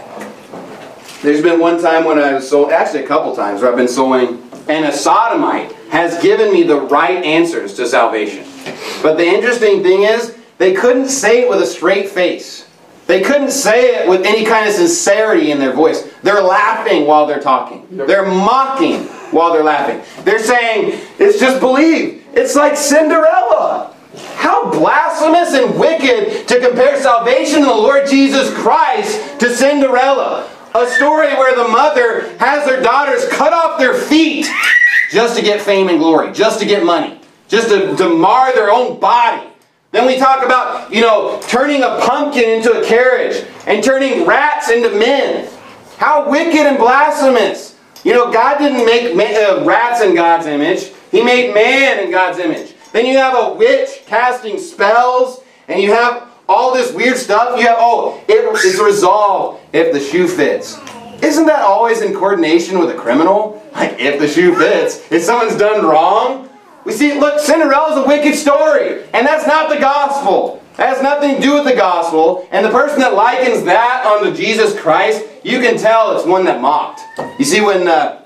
There's been one time when I was soul, actually a couple times where I've been soul winning, and a sodomite has given me the right answers to salvation. But the interesting thing is, they couldn't say it with a straight face. They couldn't say it with any kind of sincerity in their voice. They're laughing while they're talking. They're mocking while they're laughing. They're saying, it's just believe. It's like Cinderella. How blasphemous and wicked to compare salvation in the Lord Jesus Christ to Cinderella. A story where the mother has their daughters cut off their feet just to get fame and glory, just to get money, just to mar their own body. Then we talk about, turning a pumpkin into a carriage and turning rats into men. How wicked and blasphemous. God didn't make rats in God's image. He made man in God's image. Then you have a witch casting spells, and you have all this weird stuff. You have, it's resolved if the shoe fits. Isn't that always in coordination with a criminal? Like, if the shoe fits. If someone's done wrong. We see, look, Cinderella's a wicked story. And that's not the gospel. That has nothing to do with the gospel. And the person that likens that onto Jesus Christ, you can tell it's one that mocked. You see, when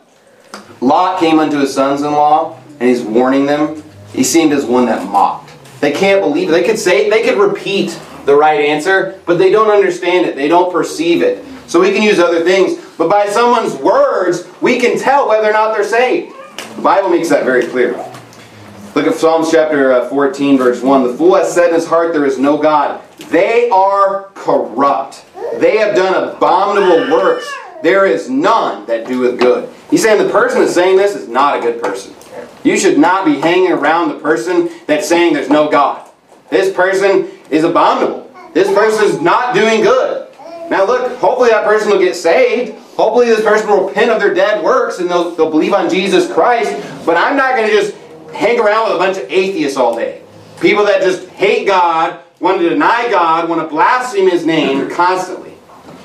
Lot came unto his sons-in-law, and he's warning them, he seemed as one that mocked. They can't believe it. They could repeat the right answer, but they don't understand it. They don't perceive it. So we can use other things. but by someone's words, we can tell whether or not they're saved. The Bible makes that very clear. Look at Psalms chapter 14, verse 1. The fool has said in his heart, there is no God. They are corrupt. They have done abominable works. There is none that doeth good. He's saying the person that's saying this is not a good person. You should not be hanging around the person that's saying there's no God. This person is abominable. This person is not doing good. Now look, hopefully that person will get saved. Hopefully this person will repent of their dead works and they'll believe on Jesus Christ. But I'm not going to just hang around with a bunch of atheists all day. People that just hate God, want to deny God, want to blaspheme His name constantly.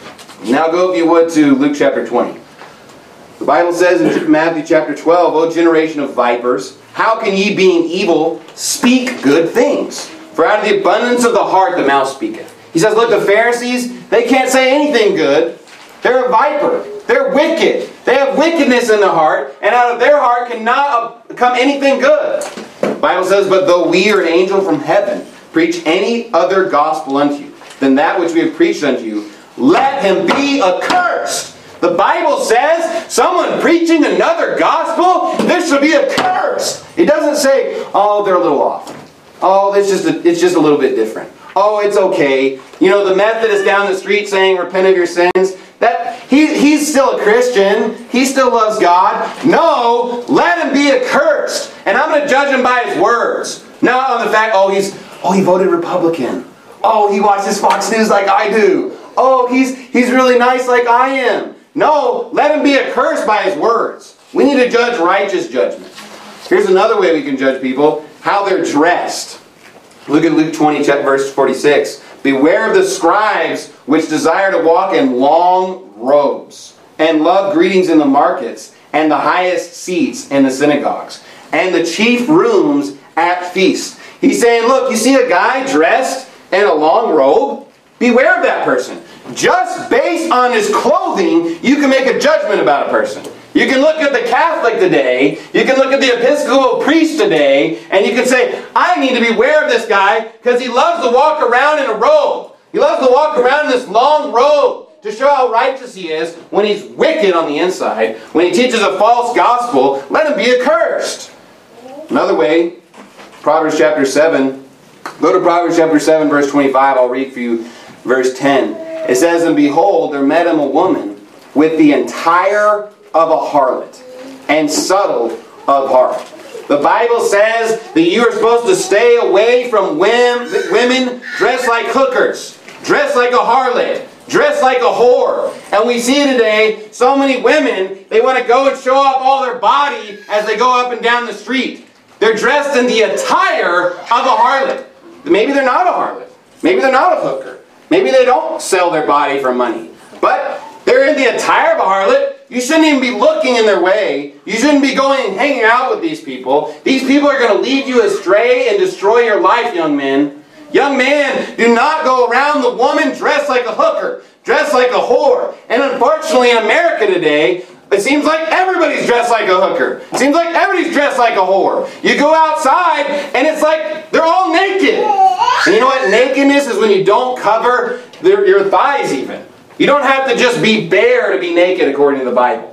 Now go, if you would, to Luke chapter 20. The Bible says in Matthew chapter 12, O generation of vipers, how can ye, being evil, speak good things? For out of the abundance of the heart the mouth speaketh. He says, look, the Pharisees, they can't say anything good. They're a viper. They're wicked. They have wickedness in their heart, and out of their heart cannot come anything good. The Bible says, but though we or an angel from heaven preach any other gospel unto you than that which we have preached unto you, let him be accursed. The Bible says someone preaching another gospel, there should be accursed. It doesn't say, oh, they're a little off. Oh, it's just a little bit different. Oh, it's okay. You know, the Methodist down the street saying, repent of your sins, that he's still a Christian. He still loves God. No, let him be accursed. And I'm going to judge him by his words. Not on the fact, he voted Republican. Oh, he watches Fox News like I do. Oh, he's really nice like I am. No, let him be accursed by his words. We need to judge righteous judgment. Here's another way we can judge people, how they're dressed. Look at Luke 20, verse 46. Beware of the scribes which desire to walk in long robes, and love greetings in the markets, and the highest seats in the synagogues, and the chief rooms at feasts. He's saying, look, you see a guy dressed in a long robe? Beware of that person. Just based on his clothing, you can make a judgment about a person. You can look at the Catholic today, you can look at the Episcopal priest today, and you can say, I need to beware of this guy because he loves to walk around in a robe. He loves to walk around in this long robe to show how righteous he is when he's wicked on the inside. When he teaches a false gospel, let him be accursed. Another way, Proverbs chapter 7. Go to Proverbs chapter 7, verse 25. I'll read for you verse 10. It says, and behold, there met him a woman with the entire of a harlot, and subtle of heart. The Bible says that you are supposed to stay away from women dressed like hookers, dressed like a harlot, dressed like a whore. And we see today so many women, they want to go and show off all their body as they go up and down the street. They're dressed in the attire of a harlot. Maybe they're not a harlot. Maybe they're not a hooker. Maybe they don't sell their body for money. But they're in the attire of a harlot. You shouldn't even be looking in their way. You shouldn't be going and hanging out with these people. These people are going to lead you astray and destroy your life, young men. Young man, do not go around the woman dressed like a hooker, dressed like a whore. And unfortunately in America today, it seems like everybody's dressed like a hooker. It seems like everybody's dressed like a whore. You go outside and it's like they're all naked. And you know what? Nakedness is when you don't cover your thighs even. You don't have to just be bare to be naked according to the Bible.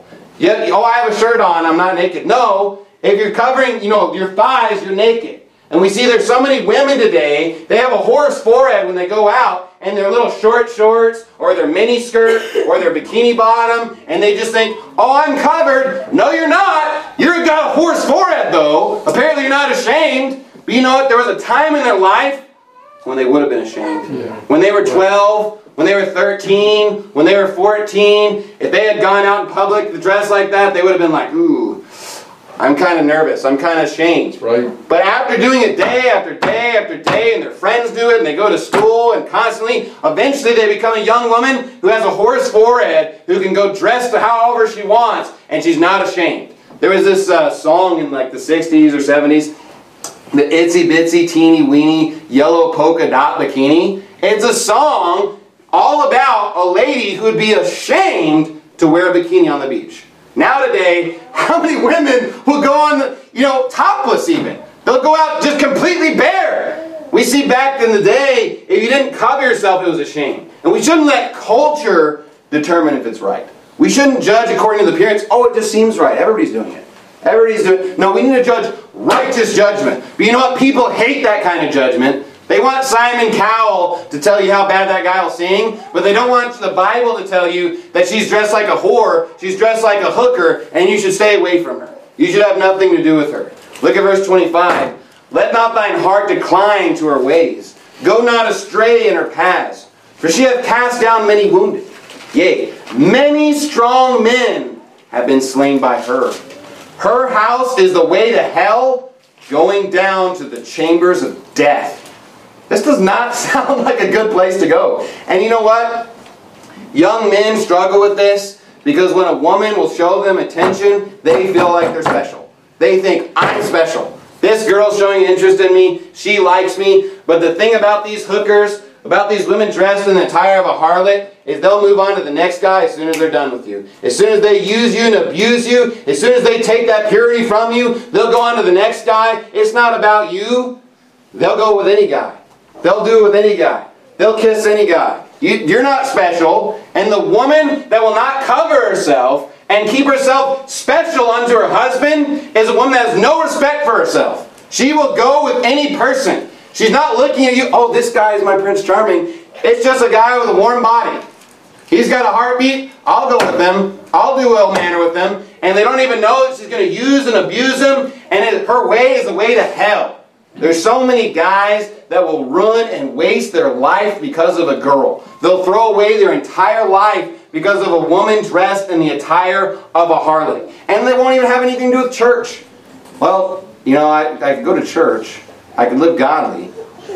I have a shirt on, I'm not naked. No, if you're covering, your thighs, you're naked. And we see there's so many women today, they have a horse forehead when they go out, and their little short shorts, or their mini skirt, or their bikini bottom, and they just think, oh, I'm covered. No, you're not. You've got a horse forehead, though. Apparently you're not ashamed. But you know what? There was a time in their life when they would have been ashamed. Yeah. When they were 12, when they were 13, when they were 14, if they had gone out in public dressed like that, they would have been like, ooh, I'm kind of nervous. I'm kind of ashamed. Right. But after doing it day after day after day, and their friends do it, and they go to school, and constantly, eventually they become a young woman who has a horse forehead, who can go dressed however she wants, and she's not ashamed. There was this song in like the 60s or 70s, the Itsy Bitsy Teeny Weeny Yellow Polka Dot Bikini. It's a song all about a lady who would be ashamed to wear a bikini on the beach. Now today, how many women will go on, topless even? They'll go out just completely bare. We see back in the day, if you didn't cover yourself, it was a shame. And we shouldn't let culture determine if it's right. We shouldn't judge according to the appearance. Oh, it just seems right. Everybody's doing it. Everybody's doing it. No, we need to judge righteous judgment. But you know what? People hate that kind of judgment. They want Simon Cowell to tell you how bad that guy will sing, but they don't want the Bible to tell you that she's dressed like a whore, she's dressed like a hooker, and you should stay away from her. You should have nothing to do with her. Look at verse 25. Let not thine heart decline to her ways. Go not astray in her paths. For she hath cast down many wounded. Yea, many strong men have been slain by her. Her house is the way to hell, going down to the chambers of death. This does not sound like a good place to go. And you know what? Young men struggle with this because when a woman will show them attention, they feel like they're special. They think, I'm special. This girl's showing interest in me. She likes me. But the thing about these hookers, about these women dressed in the attire of a harlot, is they'll move on to the next guy as soon as they're done with you. As soon as they use you and abuse you, as soon as they take that purity from you, they'll go on to the next guy. It's not about you. They'll go with any guy. They'll do it with any guy. They'll kiss any guy. You're not special. And the woman that will not cover herself and keep herself special unto her husband is a woman that has no respect for herself. She will go with any person. She's not looking at you, oh, this guy is my Prince Charming. It's just a guy with a warm body. He's got a heartbeat. I'll go with them. I'll do well manner with them. And they don't even know that she's going to use and abuse them. And her way is the way to hell. There's so many guys that will ruin and waste their life because of a girl. They'll throw away their entire life because of a woman dressed in the attire of a harlot. And they won't even have anything to do with church. Well, you know, I could go to church. I could live godly.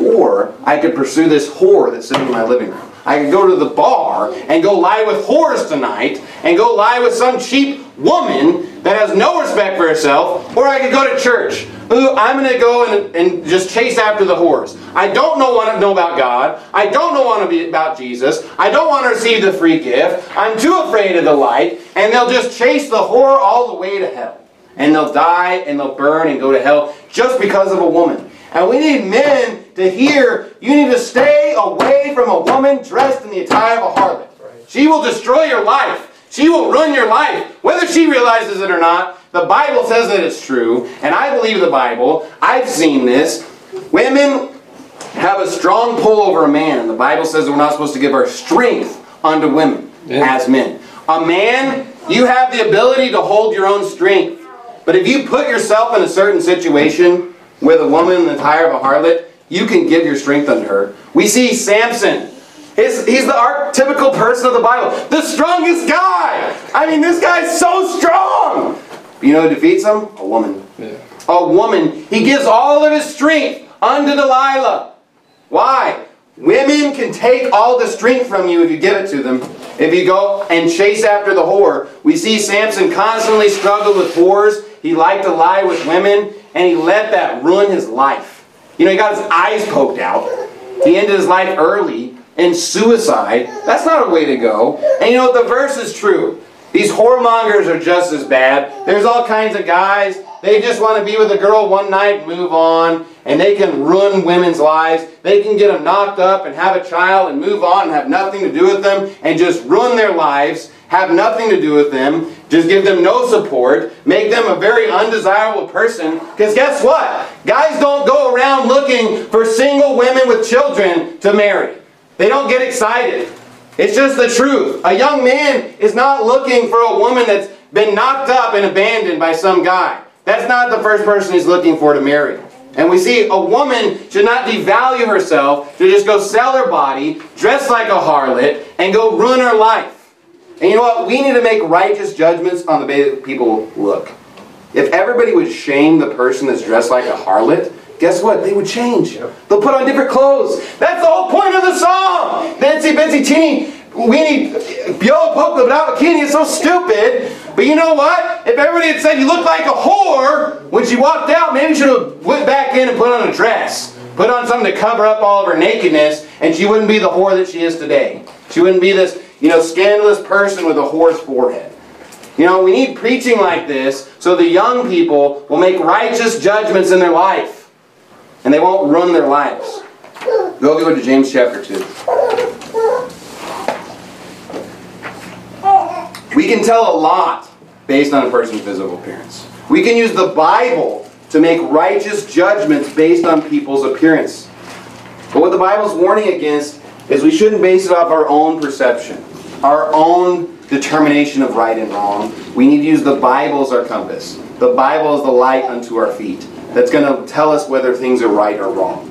Or I could pursue this whore that's sitting in my living room. I could go to the bar and go lie with whores tonight. And go lie with some cheap woman that has no respect for herself. Or I could go to church. I'm going to go and just chase after the whores. I don't want to know about God. I don't want to be about Jesus. I don't want to receive the free gift. I'm too afraid of the light. And they'll just chase the whore all the way to hell. And they'll die and they'll burn and go to hell just because of a woman. And we need men to hear, you need to stay away from a woman dressed in the attire of a harlot. She will destroy your life. She will ruin your life. Whether she realizes it or not, the Bible says that it's true. And I believe the Bible. I've seen this. Women have a strong pull over a man. The Bible says that we're not supposed to give our strength unto women as men. A man, you have the ability to hold your own strength. But if you put yourself in a certain situation with a woman in the attire of a harlot, you can give your strength unto her. We see Samson. He's the archetypical person of the Bible. The strongest guy. I mean, this guy's so strong. You know who defeats him? A woman. Yeah. A woman. He gives all of his strength unto Delilah. Why? Women can take all the strength from you if you give it to them. If you go and chase after the whore. We see Samson constantly struggle with whores. He liked to lie with women. And he let that ruin his life. You know, he got his eyes poked out. He ended his life early in suicide. That's not a way to go. And you know what? The verse is true. These whoremongers are just as bad. There's all kinds of guys. They just want to be with a girl one night and move on. And they can ruin women's lives. They can get them knocked up and have a child and move on and have nothing to do with them. And just ruin their lives. Have nothing to do with them. Just give them no support. Make them a very undesirable person. Because guess what? Guys don't go around looking for single women with children to marry. They don't get excited. It's just the truth. A young man is not looking for a woman that's been knocked up and abandoned by some guy. That's not the first person he's looking for to marry. And we see a woman should not devalue herself to just go sell her body, dress like a harlot, and go ruin her life. And you know what? We need to make righteous judgments on the way that people look. If everybody would shame the person that's dressed like a harlot, guess what? They would change. They'll put on different clothes. That's the whole point of the song. Nancy, Betsy, Teeny, Weenie, Yo, Polka, without bikini. It's so stupid. But you know what? If everybody had said you look like a whore when she walked out, maybe she should have went back in and put on a dress. Put on something to cover up all of her nakedness, and she wouldn't be the whore that she is today. She wouldn't be this, scandalous person with a whore's forehead. We need preaching like this so the young people will make righteous judgments in their life. And they won't ruin their lives. Go to James chapter 2. We can tell a lot based on a person's physical appearance. We can use the Bible to make righteous judgments based on people's appearance. But what the Bible's warning against is we shouldn't base it off our own perception, our own determination of right and wrong. We need to use the Bible as our compass. The Bible is the light unto our feet. That's going to tell us whether things are right or wrong.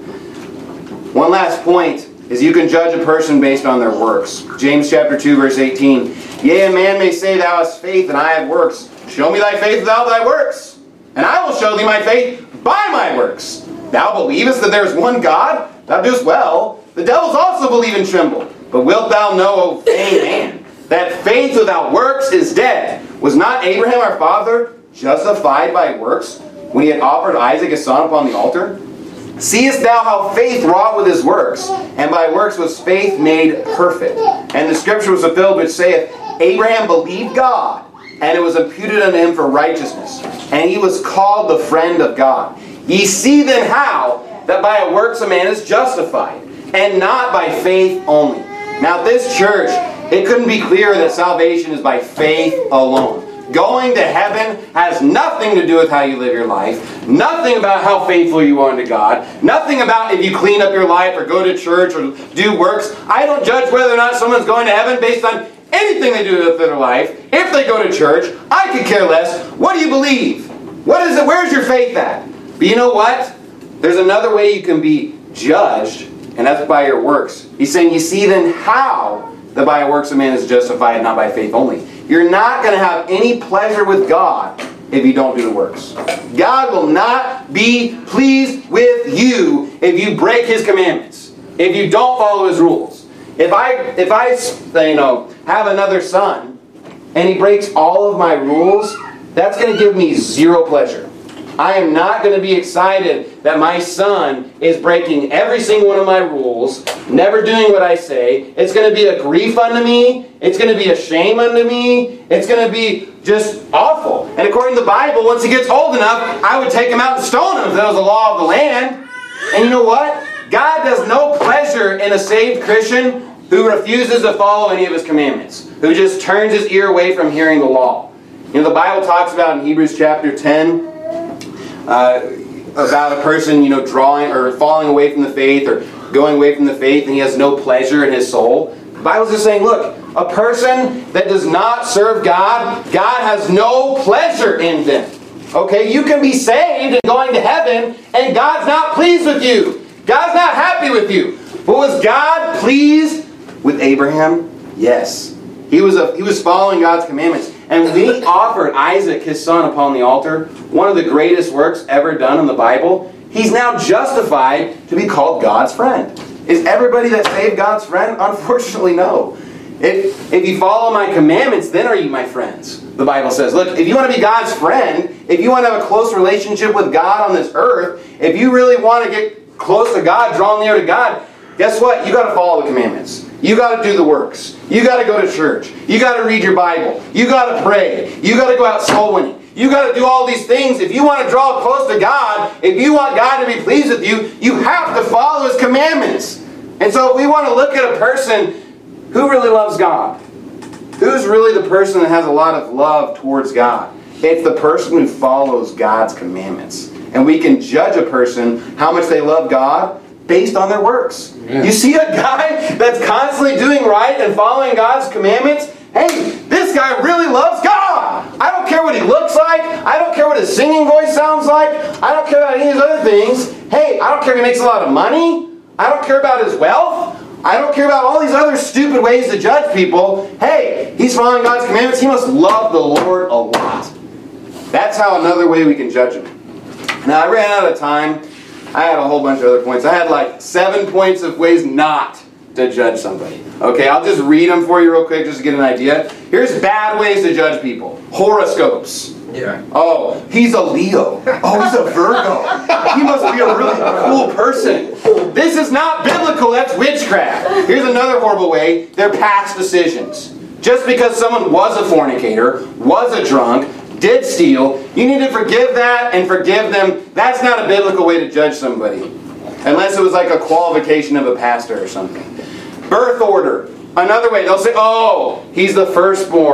One last point is you can judge a person based on their works. James chapter 2, verse 18. Yea, a man may say, Thou hast faith, and I have works. Show me thy faith without thy works, and I will show thee my faith by my works. Thou believest that there is one God? Thou doest well. The devils also believe and tremble. But wilt thou know, O vain man, that faith without works is dead? Was not Abraham our father justified by works when he had offered Isaac his son upon the altar? Seest thou how faith wrought with his works, and by works was faith made perfect? And the scripture was fulfilled which saith, Abraham believed God, and it was imputed unto him for righteousness, and he was called the friend of God. Ye see then how that by a works a man is justified, and not by faith only. Now this church, it couldn't be clearer that salvation is by faith alone. Going to heaven has nothing to do with how you live your life. Nothing about how faithful you are to God. Nothing about if you clean up your life or go to church or do works. I don't judge whether or not someone's going to heaven based on anything they do with their life. If they go to church, I could care less. What do you believe? What is it? Where's your faith at? But you know what? There's another way you can be judged, and that's by your works. He's saying, you see then how that by works a man is justified, not by faith only. You're not going to have any pleasure with God if you don't do the works. God will not be pleased with you if you break His commandments, if you don't follow His rules. If I have another son and he breaks all of my rules, that's going to give me zero pleasure. I am not going to be excited that my son is breaking every single one of my rules, never doing what I say. It's going to be a grief unto me. It's going to be a shame unto me. It's going to be just awful. And according to the Bible, once he gets old enough, I would take him out and stone him if that was the law of the land. And you know what? God does no pleasure in a saved Christian who refuses to follow any of His commandments, who just turns his ear away from hearing the law. You know, the Bible talks about in Hebrews chapter 10, about a person, drawing or falling away from the faith or going away from the faith and he has no pleasure in his soul. The Bible's just saying, look, a person that does not serve God, God has no pleasure in them. Okay, you can be saved and going to heaven and God's not pleased with you. God's not happy with you. But was God pleased with Abraham? Yes. He was following God's commandments. And when He offered Isaac, his son, upon the altar, one of the greatest works ever done in the Bible, he's now justified to be called God's friend. Is everybody that saved God's friend? Unfortunately, no. If you follow my commandments, then are you my friends? The Bible says, look, if you want to be God's friend, if you want to have a close relationship with God on this earth, if you really want to get close to God, draw near to God, guess what? You got to follow the commandments. You got to do the works. You got to go to church. You got to read your Bible. You got to pray. You got to go out soul winning. You got to do all these things. If you want to draw close to God, if you want God to be pleased with you, you have to follow His commandments. And so if we want to look at a person who really loves God, who's really the person that has a lot of love towards God, it's the person who follows God's commandments. And we can judge a person how much they love God based on their works. Yeah. You see a guy that's constantly doing right and following God's commandments, hey, this guy really loves God. I don't care what he looks like. I don't care what his singing voice sounds like. I don't care about any of these other things. Hey, I don't care if he makes a lot of money. I don't care about his wealth. I don't care about all these other stupid ways to judge people. Hey, he's following God's commandments. He must love the Lord a lot. That's how another way we can judge him. Now, I ran out of time. I had a whole bunch of other points. I had like 7 points of ways not to judge somebody. Okay, I'll just read them for you real quick just to get an idea. Here's bad ways to judge people. Horoscopes. Yeah. Oh, he's a Leo. Oh, he's a Virgo. He must be a really cool person. This is not biblical. That's witchcraft. Here's another horrible way. They're past decisions. Just because someone was a fornicator, was a drunk, did steal, you need to forgive that and forgive them. That's not a biblical way to judge somebody. Unless it was like a qualification of a pastor or something. Birth order. Another way, they'll say, oh, he's the firstborn.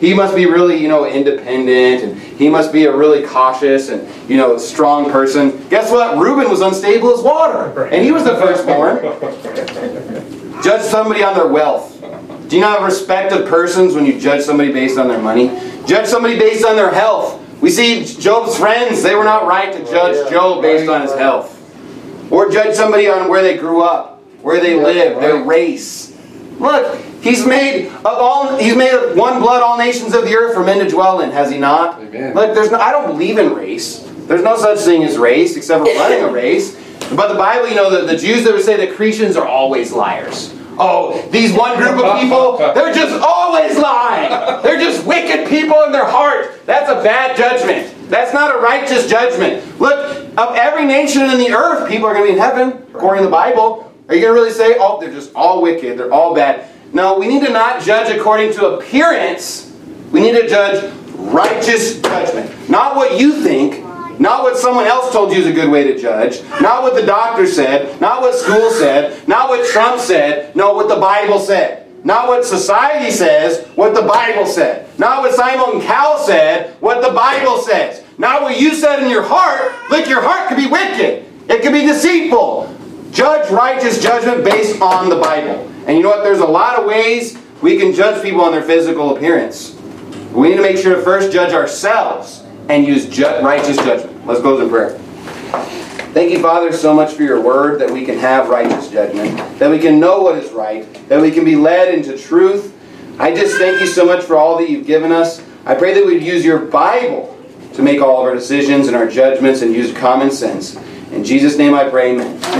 he must be really, independent, and he must be a really cautious and, strong person. Guess what? Reuben was unstable as water, and he was the firstborn. Judge somebody on their wealth. Do you not have respect of persons when you judge somebody based on their money? Judge somebody based on their health. We see Job's friends, they were not right to judge Job based on his health. Or judge somebody on where they grew up, where they live, their race. Look, He's made of one blood all nations of the earth for men to dwell in, has He not? Amen. Look, I don't believe in race. There's no such thing as race, except for running a race. But the Bible, the Jews, they would say that Cretans are always liars. Oh, these one group of people, they're just always lying. They're just wicked people in their heart. That's a bad judgment. That's not a righteous judgment. Look, of every nation in the earth, people are going to be in heaven, according to the Bible. Are you going to really say, oh, they're just all wicked, they're all bad? No, we need to not judge according to appearance. We need to judge righteous judgment. Not what you think. Not what someone else told you is a good way to judge. Not what the doctor said. Not what school said. Not what Trump said. No, what the Bible said. Not what society says. What the Bible said. Not what Simon Cowell said. What the Bible says. Not what you said in your heart. Look, your heart could be wicked. It could be deceitful. Judge righteous judgment based on the Bible. And you know what? There's a lot of ways we can judge people on their physical appearance. We need to make sure to first judge ourselves and use righteous judgment. Let's close in prayer. Thank you, Father, so much for your word, that we can have righteous judgment, that we can know what is right, that we can be led into truth. I just thank you so much for all that you've given us. I pray that we'd use your Bible to make all of our decisions and our judgments and use common sense. In Jesus' name I pray, amen.